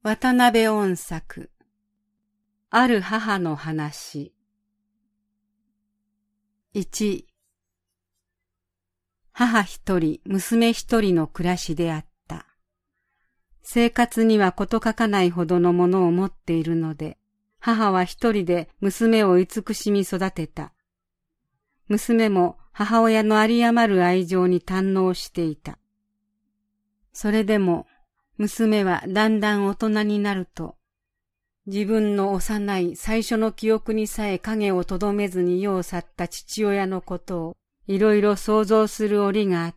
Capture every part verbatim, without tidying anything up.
渡辺音作。ある母の話。いち。母一人、娘一人の暮らしであった。生活には事欠かないほどのものを持っているので、母は一人で娘を慈しみ育てた。娘も母親の有り余る愛情に堪能していた。それでも、娘はだんだん大人になると、自分の幼い最初の記憶にさえ影をとどめずに世を去った父親のことをいろいろ想像する折があった。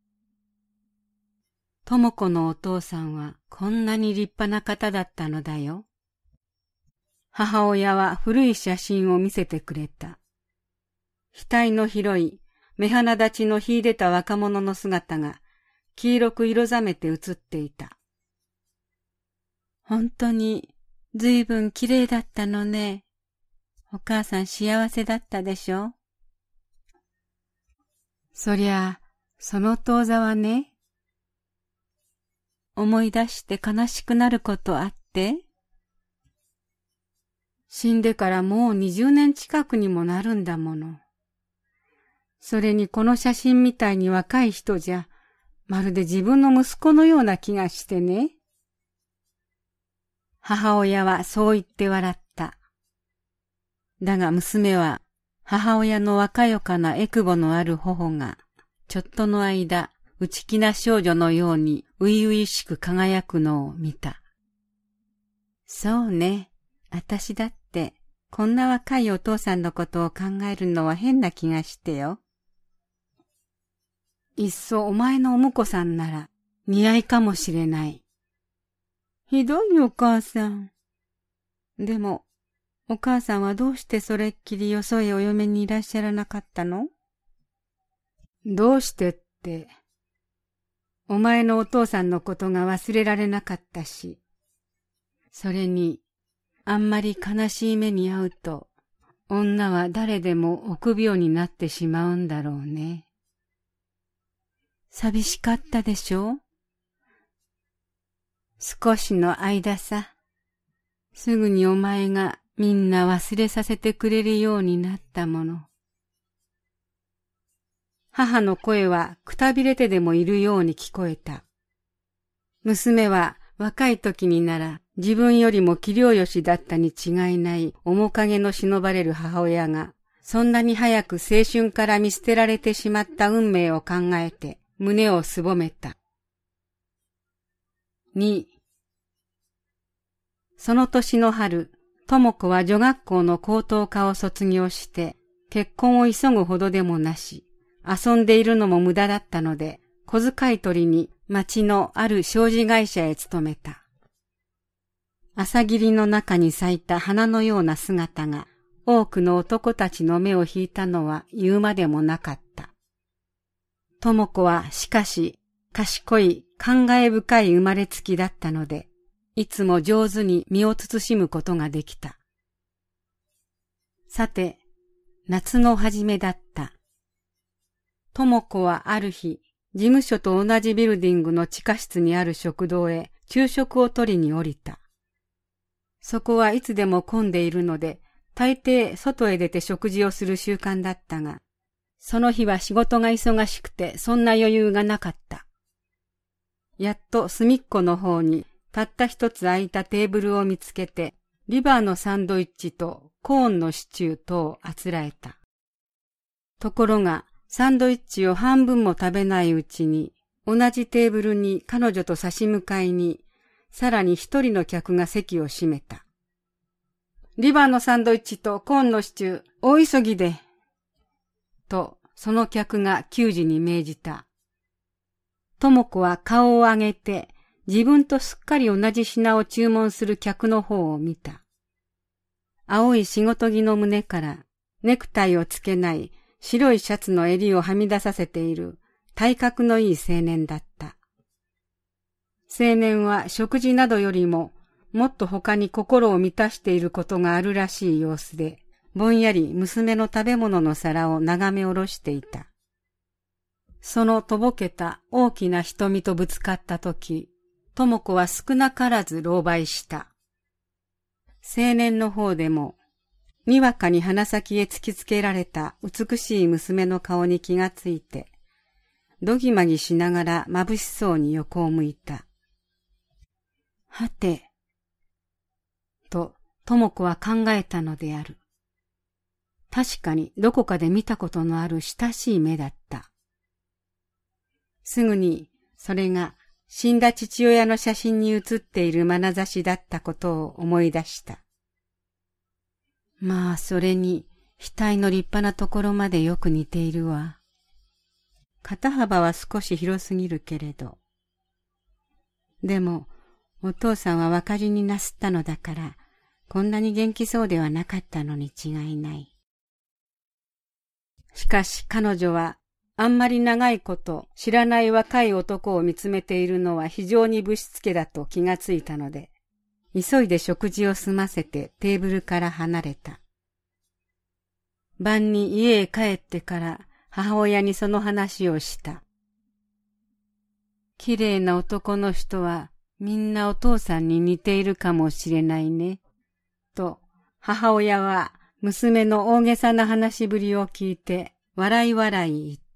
智子のお父さんはこんなに立派な方だったのだよ。母親は古い写真を見せてくれた。額の広い目鼻立ちの秀でた若者の姿が黄色く色ざめて写っていた。本当にずいぶんきれいだったのね。お母さん幸せだったでしょ。そりゃ、その当座はね。思い出して悲しくなることあって。死んでからもう二十年近くにもなるんだもの。それにこの写真みたいに若い人じゃ、まるで自分の息子のような気がしてね。母親はそう言って笑った。だが娘は母親の若よかなえくぼのある頬がちょっとの間内気な少女のように初々しく輝くのを見た。そうね、あたしだってこんな若いお父さんのことを考えるのは変な気がしてよ。いっそお前のお婿さんなら似合いかもしれない。ひどいお母さん。でも、お母さんはどうしてそれっきりよそへお嫁にいらっしゃらなかったの？どうしてって、お前のお父さんのことが忘れられなかったし、それに、あんまり悲しい目に遭うと、女は誰でも臆病になってしまうんだろうね。寂しかったでしょ？少しの間さ。すぐにお前がみんな忘れさせてくれるようになったもの。母の声はくたびれてでもいるように聞こえた。娘は若い時になら自分よりも器量よしだったに違いない面影の忍ばれる母親が、そんなに早く青春から見捨てられてしまった運命を考えて胸をすぼめた。に、その年の春、智子は女学校の高等科を卒業して、結婚を急ぐほどでもなし、遊んでいるのも無駄だったので、小遣い取りに町のある商事会社へ勤めた。朝霧の中に咲いた花のような姿が、多くの男たちの目を引いたのは言うまでもなかった。智子はしかし、賢い、感慨深い生まれつきだったので、いつも上手に身を慎むことができた。さて、夏の初めだった。智子はある日、事務所と同じビルディングの地下室にある食堂へ昼食を取りに降りた。そこはいつでも混んでいるので、大抵外へ出て食事をする習慣だったが、その日は仕事が忙しくてそんな余裕がなかった。やっと隅っこの方にたった一つ空いたテーブルを見つけて、リバーのサンドイッチとコーンのシチューとをあつらえた。ところが、サンドイッチを半分も食べないうちに、同じテーブルに彼女と差し向かいに、さらに一人の客が席を占めた。リバーのサンドイッチとコーンのシチュー、大急ぎで。と、その客が給仕に命じた。智子は顔を上げて、自分とすっかり同じ品を注文する客の方を見た。青い仕事着の胸からネクタイをつけない白いシャツの襟をはみ出させている体格のいい青年だった。青年は食事などよりももっと他に心を満たしていることがあるらしい様子で、ぼんやり娘の食べ物の皿を眺め下ろしていた。そのとぼけた大きな瞳とぶつかったとき、 智子は少なからず狼狽した。青年の方でも、にわかに鼻先へ突きつけられた美しい娘の顔に気がついて、どぎまぎしながら眩しそうに横を向いた。はて、と智子は考えたのである。確かにどこかで見たことのある親しい目だった。すぐにそれが死んだ父親の写真に写っている眼差しだったことを思い出した。まあそれに額の立派なところまでよく似ているわ。肩幅は少し広すぎるけれど。でもお父さんは分かりになすったのだから、こんなに元気そうではなかったのに違いない。しかし彼女はあんまり長いこと知らない若い男を見つめているのは非常にぶしつけだと気がついたので、急いで食事を済ませてテーブルから離れた。晩に家へ帰ってから母親にその話をした。きれいな男の人はみんなお父さんに似ているかもしれないね。と母親は娘の大げさな話ぶりを聞いて笑い笑い言った。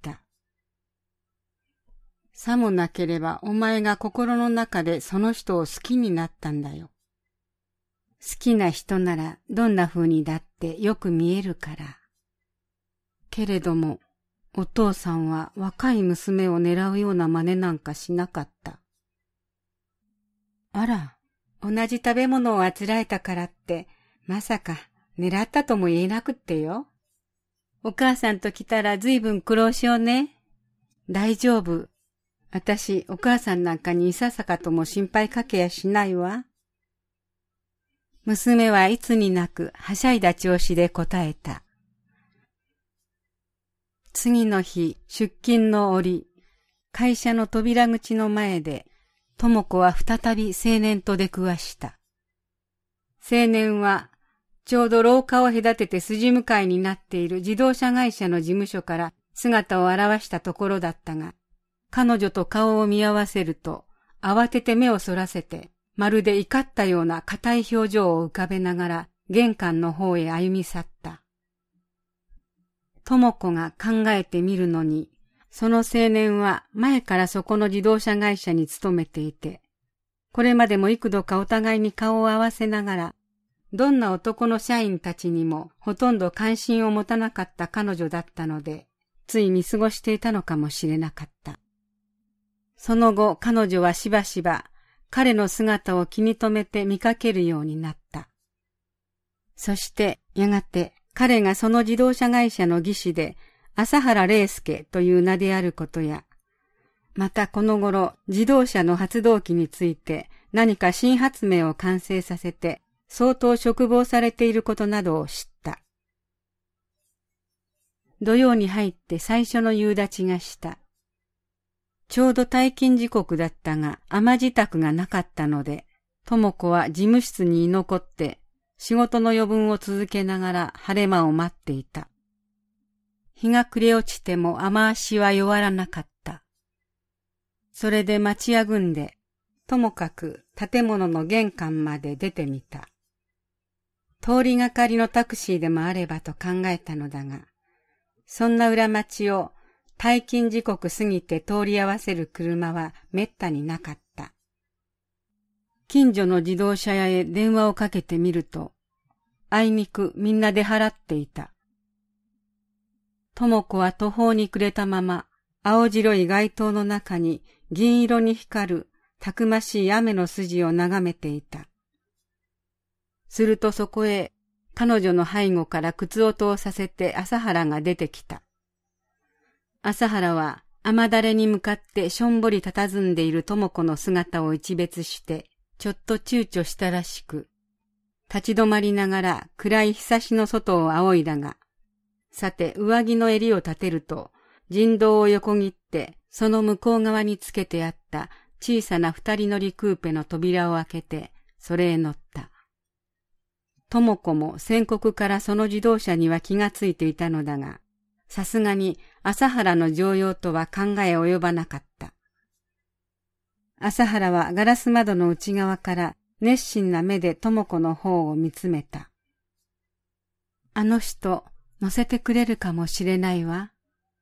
さもなければお前が心の中でその人を好きになったんだよ。好きな人ならどんな風にだってよく見えるから。けれどもお父さんは若い娘を狙うような真似なんかしなかった。あら、同じ食べ物をあつらえたからってまさか狙ったとも言えなくってよ。お母さんと来たらずいぶん苦労しようね。大丈夫。あたしお母さんなんかにいささかとも心配かけやしないわ。娘はいつになくはしゃいだ調子で答えた。次の日、出勤の折、会社の扉口の前で、智子は再び青年と出くわした。青年は、ちょうど廊下を隔てて筋向かいになっている自動車会社の事務所から姿を現したところだったが、彼女と顔を見合わせると、慌てて目をそらせて、まるで怒ったような硬い表情を浮かべながら玄関の方へ歩み去った。智子が考えてみるのに、その青年は前からそこの自動車会社に勤めていて、これまでも幾度かお互いに顔を合わせながら、どんな男の社員たちにもほとんど関心を持たなかった彼女だったので、つい見過ごしていたのかもしれなかった。その後彼女はしばしば彼の姿を気に留めて見かけるようになった。そしてやがて彼がその自動車会社の技師で朝原礼介という名であることや、またこの頃自動車の発動機について何か新発明を完成させて相当嘱望されていることなどを知った。土曜に入って最初の夕立がした。ちょうど退勤時刻だったが雨支度がなかったので、智子は事務室に居残って仕事の余分を続けながら晴れ間を待っていた。日が暮れ落ちても雨足は弱らなかった。それで待ちやぐんで、ともかく建物の玄関まで出てみた。通りがかりのタクシーでもあればと考えたのだが、そんな裏町を退勤時刻過ぎて通り合わせる車はめったになかった。近所の自動車屋へ電話をかけてみると、あいにくみんな出払っていた。智子は途方に暮れたまま、青白い街灯の中に銀色に光るたくましい雨の筋を眺めていた。するとそこへ彼女の背後から靴音をさせて朝原が出てきた。朝原は雨だれに向かってしょんぼり佇んでいる智子の姿を一別して、ちょっと躊躇したらしく、立ち止まりながら暗い日差しの外を仰いだが、さて上着の襟を立てると、人道を横切ってその向こう側につけてあった小さな二人乗りクーペの扉を開けて、それへ乗った。智子も先刻からその自動車には気がついていたのだが、さすがに朝原の常用とは考え及ばなかった。 朝原はガラス窓の内側から熱心な目で智子の方を見つめた。あの人、乗せてくれるかもしれないわ。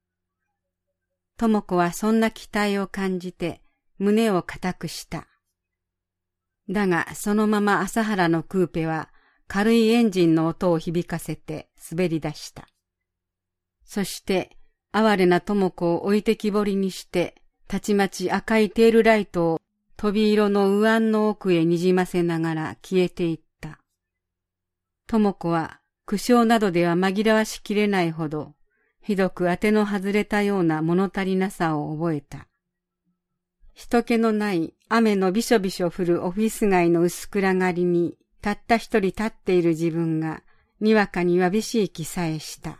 智子はそんな期待を感じて胸を固くした。だがそのまま朝原のクーペは軽いエンジンの音を響かせて滑り出した。そして哀れな智子を置いてきぼりにして、たちまち赤いテールライトを飛び色の右腕の奥へにじませながら消えていった。智子は苦笑などでは紛らわしきれないほど、ひどく当ての外れたような物足りなさを覚えた。人気のない雨のびしょびしょ降るオフィス街の薄暗がりに、たった一人立っている自分が、にわかにわびしい気さえした。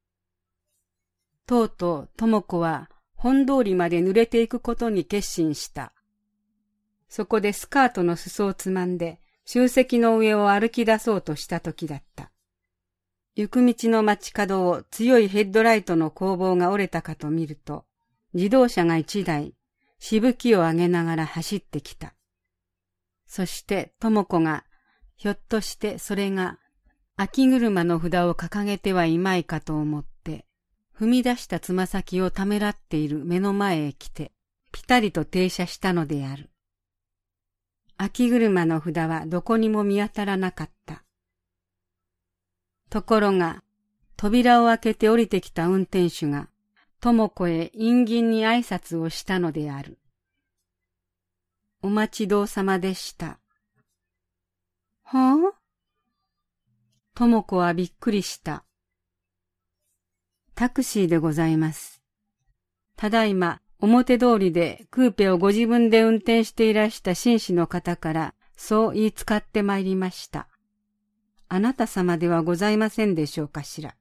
とうとう智子は本通りまで濡れていくことに決心した。そこでスカートの裾をつまんで集積の上を歩き出そうとした時だった。行く道の街角を強いヘッドライトの光芒が折れたかと見ると、自動車が一台、しぶきを上げながら走ってきた。そして智子が、ひょっとしてそれが秋車の札を掲げてはいまいかと思って、踏み出したつま先をためらっている目の前へ来て、ぴたりと停車したのである。秋車の札はどこにも見当たらなかった。ところが、扉を開けて降りてきた運転手が、智子へ陰銀に挨拶をしたのである。お待ちどうさまでした。はあ？智子はびっくりした。タクシーでございます。ただいま、表通りでクーペをご自分で運転していらした紳士の方から、そう言いつかってまいりました。あなた様ではございませんでしょうかしら。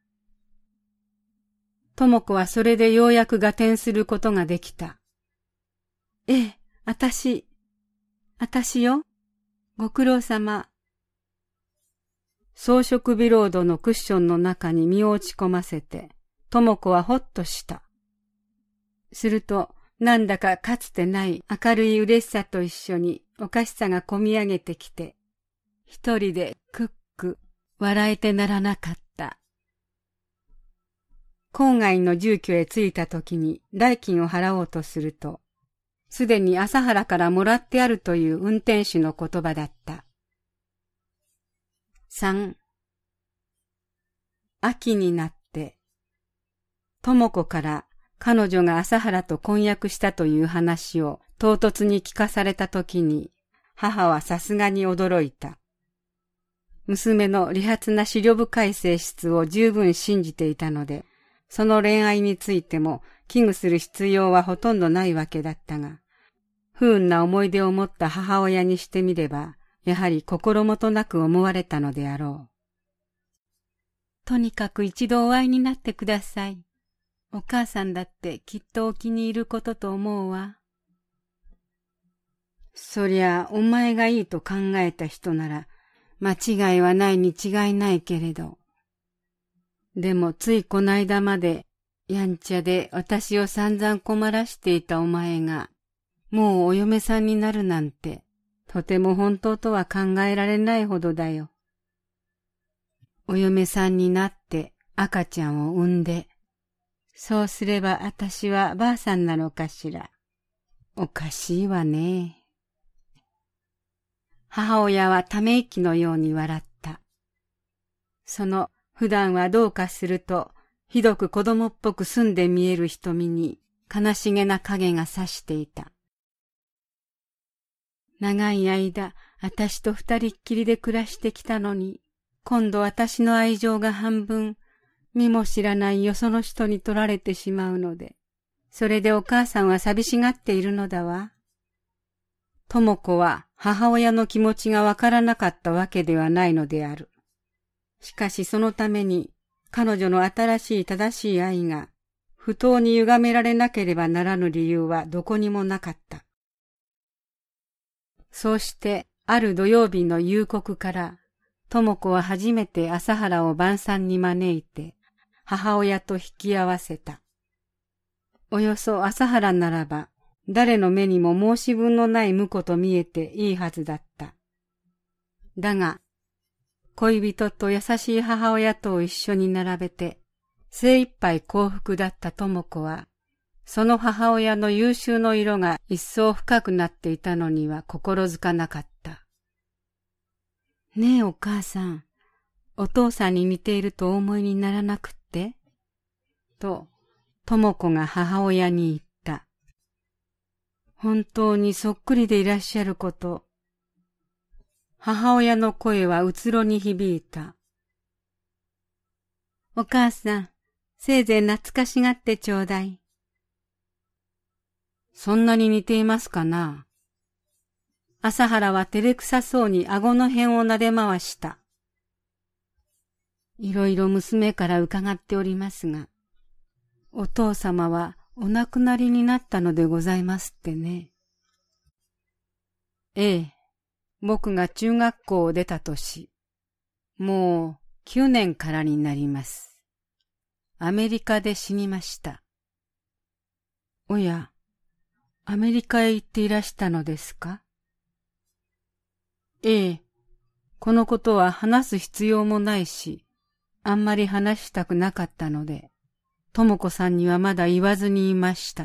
智子はそれでようやく合点することができた。ええ、あたし、あたしよ。ご苦労様。装飾ビロードのクッションの中に身を落ち込ませて、智子はほっとした。すると、なんだかかつてない明るい嬉しさと一緒におかしさがこみ上げてきて、一人でくっく笑えてならなかった。郊外の住居へ着いた時に代金を払おうとすると、すでに朝原からもらってあるという運転手の言葉だった。三、秋になって、智子から彼女が朝原と婚約したという話を唐突に聞かされたときに、母はさすがに驚いた。娘の利発な思慮深い性質を十分信じていたので、その恋愛についても危惧する必要はほとんどないわけだったが、不運な思い出を持った母親にしてみれば、やはり心もとなく思われたのであろう。とにかく一度お会いになってください。お母さんだってきっとお気に入ることと思うわ。そりゃお前がいいと考えた人なら間違いはないに違いないけれど。でもついこないだまでやんちゃで私を散々困らしていたお前がもうお嫁さんになるなんてとても本当とは考えられないほどだよ。お嫁さんになって赤ちゃんを産んで、そうすれば私はばあさんなのかしら。おかしいわね。母親はため息のように笑った。その普段はどうかするとひどく子供っぽく澄んで見える瞳に悲しげな影がさしていた。長い間私と二人っきりで暮らしてきたのに、今度私の愛情が半分見も知らないよその人に取られてしまうので、それでお母さんは寂しがっているのだわ。智子は母親の気持ちがわからなかったわけではないのである。しかしそのために彼女の新しい正しい愛が不当に歪められなければならぬ理由はどこにもなかった。そうしてある土曜日の夕刻から智子は初めて朝原を晩餐に招いて母親と引き合わせた。およそ朝原ならば誰の目にも申し分のない婿と見えていいはずだった。だが、恋人と優しい母親とを一緒に並べて、精一杯幸福だった智子は、その母親の優秀の色が一層深くなっていたのには心づかなかった。ねえお母さん、お父さんに似ているとお思いにならなくって?と、智子が母親に言った。本当にそっくりでいらっしゃること。母親の声はうつろに響いた。お母さん、せいぜい懐かしがってちょうだい。そんなに似ていますかな?朝原は照れくさそうに顎の辺を撫で回した。いろいろ娘から伺っておりますが、お父様はお亡くなりになったのでございますってね。ええ、僕が中学校を出た年、もうきゅうねんからになります。アメリカで死にました。おや、アメリカへ行っていらしたのですか?ええ、このことは話す必要もないし、あんまり話したくなかったので、智子さんにはまだ言わずにいました。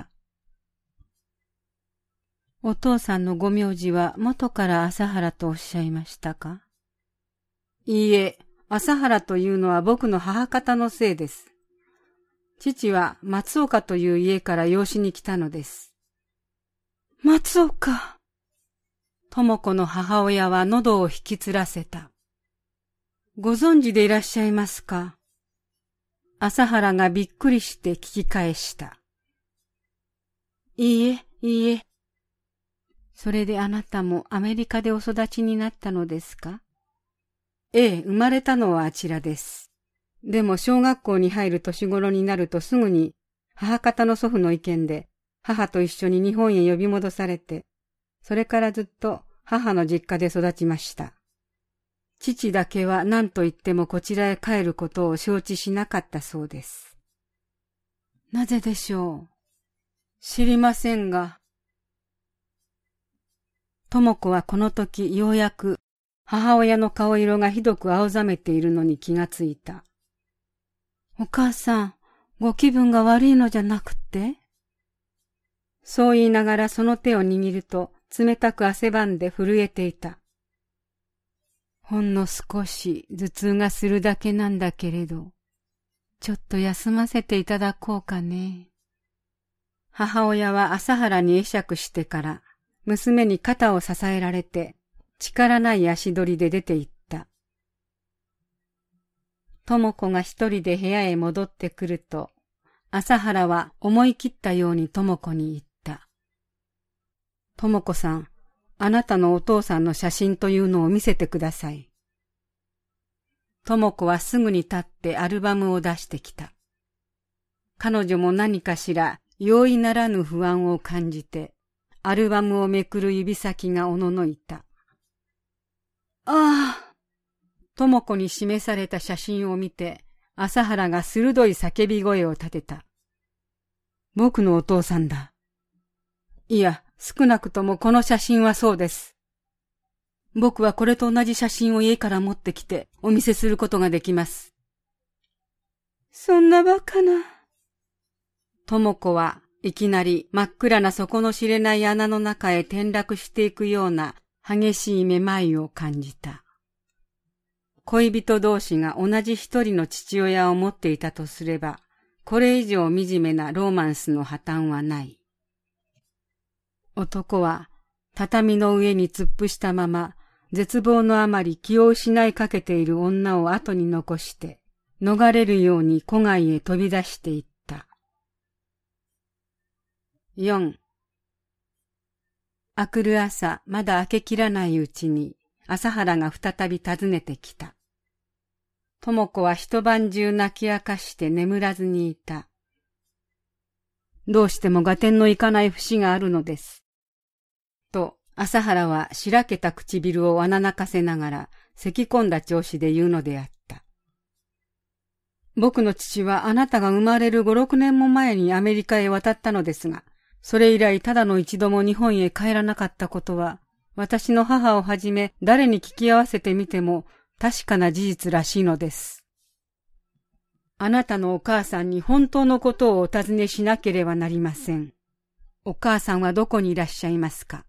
お父さんのご名字は元から朝原とおっしゃいましたか?いいえ、朝原というのは僕の母方のせいです。父は松岡という家から養子に来たのです。松岡。智子の母親は喉を引きつらせた。ご存知でいらっしゃいますか?朝原がびっくりして聞き返した。いいえ、いいえ。それであなたもアメリカでお育ちになったのですか?ええ、生まれたのはあちらです。でも小学校に入る年頃になるとすぐに母方の祖父の意見で母と一緒に日本へ呼び戻されて、それからずっと母の実家で育ちました。父だけは何と言ってもこちらへ帰ることを承知しなかったそうです。なぜでしょう?知りませんが。智子はこの時ようやく母親の顔色がひどく青ざめているのに気がついた。お母さん、ご気分が悪いのじゃなくって?そう言いながらその手を握ると冷たく汗ばんで震えていた。ほんの少し頭痛がするだけなんだけれど、ちょっと休ませていただこうかね。母親は朝原に会釈してから娘に肩を支えられて力ない足取りで出て行った。智子が一人で部屋へ戻ってくると、朝原は思い切ったように智子に言った。智子さん、あなたのお父さんの写真というのを見せてください。智子はすぐに立ってアルバムを出してきた。彼女も何かしら容易ならぬ不安を感じて、アルバムをめくる指先がおののいた。ああ。智子に示された写真を見て、朝原が鋭い叫び声を立てた。僕のお父さんだ。いや、少なくともこの写真はそうです。僕はこれと同じ写真を家から持ってきてお見せすることができます。そんなバカな。智子はいきなり真っ暗な底の知れない穴の中へ転落していくような激しいめまいを感じた。恋人同士が同じ一人の父親を持っていたとすれば、これ以上惨めなローマンスの破綻はない。男は畳の上に突っ伏したまま、絶望のあまり気を失いかけている女を後に残して、逃れるように戸外へ飛び出していった。よん. 明くる朝、まだ明けきらないうちに、朝原が再び訪ねてきた。智子は一晩中泣き明かして眠らずにいた。どうしても合点のいかない節があるのです。と、朝原はしらけた唇を穴泣かせながら、咳き込んだ調子で言うのであった。僕の父はあなたが生まれる五六年も前にアメリカへ渡ったのですが、 それ以来ただの一度も日本へ帰らなかったことは、私の母をはじめ誰に聞き合わせてみても確かな事実らしいのです。あなたのお母さんに本当のことをお尋ねしなければなりません。お母さんはどこにいらっしゃいますか？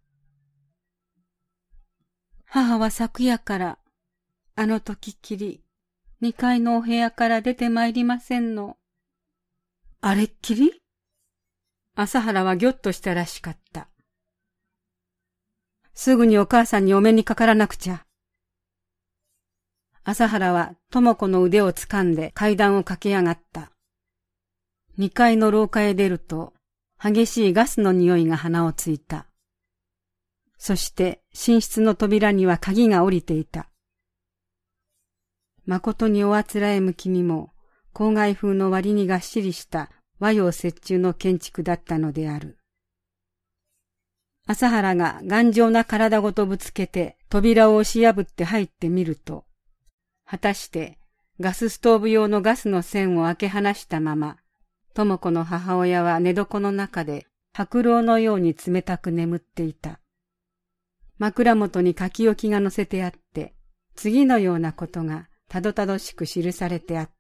母は昨夜から、あの時きり、二階のお部屋から出てまいりませんの。あれっきり？朝原はぎょっとしたらしかった。すぐにお母さんにお目にかからなくちゃ。朝原は智子の腕をつかんで階段を駆け上がった。二階の廊下へ出ると、激しいガスの匂いが鼻をついた。そして寝室の扉には鍵が下りていた。誠におあつらえ向きにも、郊外風の割にがっしりした和洋折衷の建築だったのである。朝原が頑丈な体ごとぶつけて扉を押し破って入ってみると、果たしてガスストーブ用のガスの栓を開け放したまま、智子の母親は寝床の中で白老のように冷たく眠っていた。枕元に書き置きが載せてあって、次のようなことがたどたどしく記されてあった。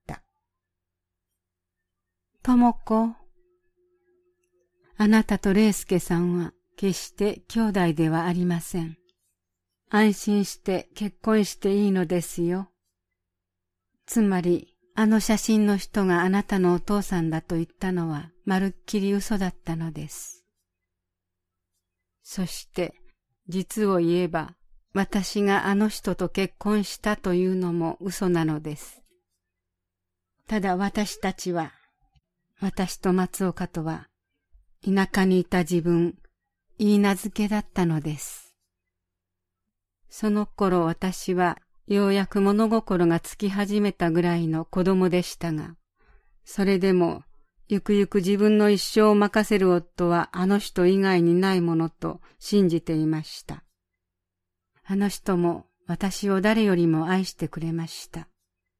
智子、あなたと礼介さんは決して兄弟ではありません。安心して結婚していいのですよ。つまり、あの写真の人があなたのお父さんだと言ったのはまるっきり嘘だったのです。そして、実を言えば、私があの人と結婚したというのも嘘なのです。ただ私たちは、私と松岡とは、田舎にいた自分、いいなずけだったのです。その頃私はようやく物心がつき始めたぐらいの子供でしたが、それでもゆくゆく自分の一生を任せる夫はあの人以外にないものと信じていました。あの人も私を誰よりも愛してくれました。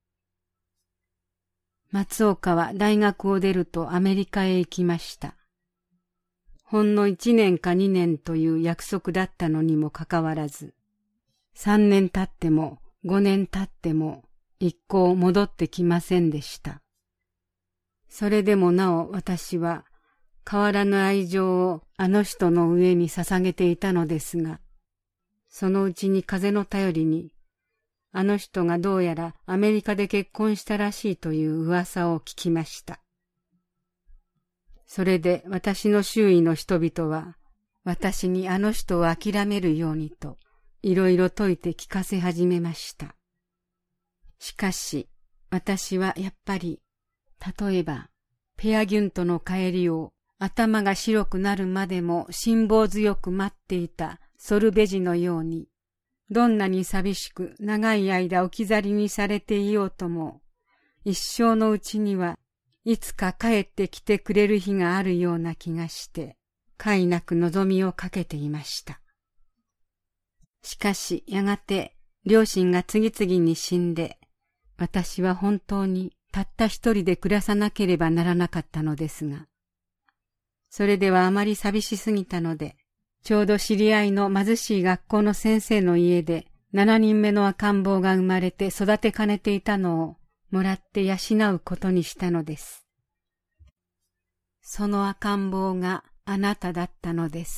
松岡は大学を出るとアメリカへ行きました。ほんの一年か二年という約束だったのにもかかわらず、三年経っても五年経っても一向戻ってきませんでした。それでもなお私は変わらぬ愛情をあの人の上に捧げていたのですが、そのうちに風の頼りに、あの人がどうやらアメリカで結婚したらしいという噂を聞きました。それで私の周囲の人々は、私にあの人を諦めるようにと、いろいろ説いて聞かせ始めました。しかし、私はやっぱり、例えば、ペアギュントの帰りを頭が白くなるまでも辛抱強く待っていたソルベジのように、どんなに寂しく長い間置き去りにされていようとも、一生のうちにはいつか帰ってきてくれる日があるような気がして、快なく望みをかけていました。しかしやがて両親が次々に死んで、私は本当にたった一人で暮らさなければならなかったのですが、それではあまり寂しすぎたので、ちょうど知り合いの貧しい学校の先生の家で七人目の赤ん坊が生まれて育てかねていたのをもらって養うことにしたのです。その赤ん坊があなただったのです。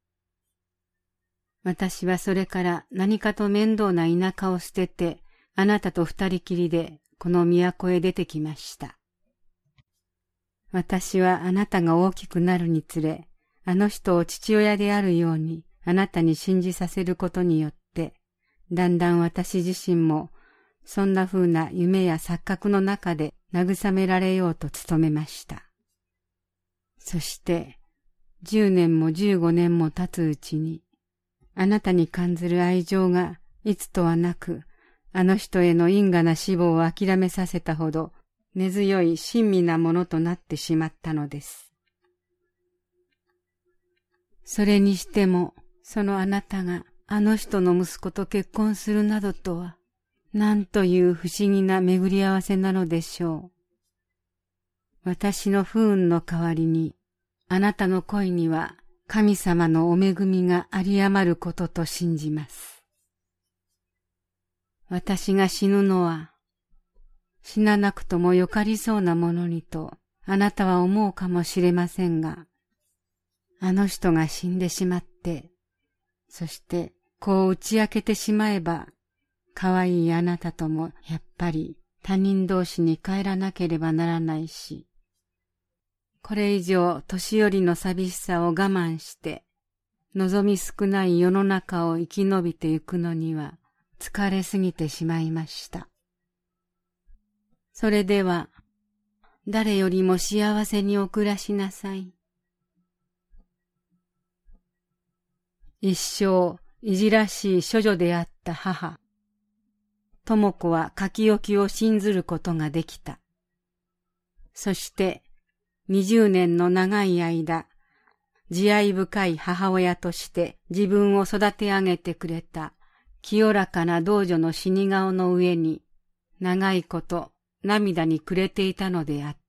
私はそれから何かと面倒な田舎を捨てて、あなたと二人きりでこの都へ出てきました。私はあなたが大きくなるにつれ、あの人を父親であるようにあなたに信じさせることによって、だんだん私自身もそんな風な夢や錯覚の中で慰められようと努めました。そして十年も十五年も経つうちに、あなたに感ずる愛情がいつとはなく、あの人への因果な死亡を諦めさせたほど根強い親身なものとなってしまったのです。それにしても、そのあなたがあの人の息子と結婚するなどとは、なんという不思議な巡り合わせなのでしょう。私の不運の代わりに、 あなたの恋には神様のお恵みがあり余ることと信じます。私が死ぬのは、死ななくともよかりそうなものにとあなたは思うかもしれませんが、あの人が死んでしまって、そしてこう打ち明けてしまえば、可愛いあなたともやっぱり他人同士に帰らなければならないし、これ以上年寄りの寂しさを我慢して、望み少ない世の中を生き延びてゆくのには疲れすぎてしまいました。それでは、誰よりも幸せにお暮らしなさい。一生いじらしい処女であった母。智子は書き置きを信ずることができた。そして二十年の長い間、慈愛深い母親として自分を育て上げてくれた清らかな道女の死に顔の上に長いこと涙に暮れていたのであった。